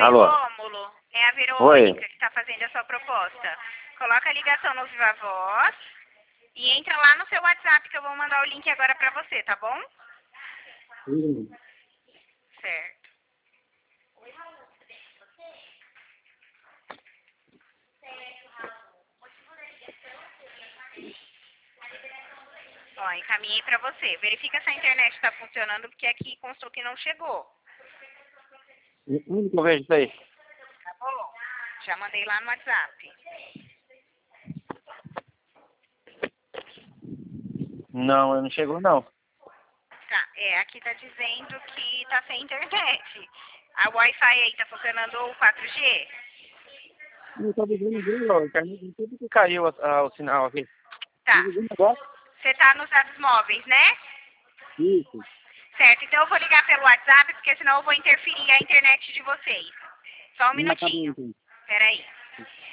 Alô? Rômulo, é a Oi. Verônica que está fazendo a sua proposta. Coloca a ligação no Viva Voz e entra lá no seu WhatsApp que eu vou mandar o link agora para você, tá bom? Certo. Ó, encaminhei para você. Verifica se a internet está funcionando, porque aqui constou que não chegou. Onde que eu vejo isso aí? Tá bom? Já mandei lá no WhatsApp. Não, não chegou não. Tá, aqui tá dizendo que tá sem internet. A Wi-Fi aí tá funcionando o 4G? Não tô vendo ninguém, ó. A internet tudo que caiu o sinal aqui. Tá. Agora? Você tá nos dados móveis, né? Isso. Certo, então eu vou ligar pelo WhatsApp, porque senão eu vou interferir a internet de vocês. Só um Não tá bom, minutinho. então. Peraí.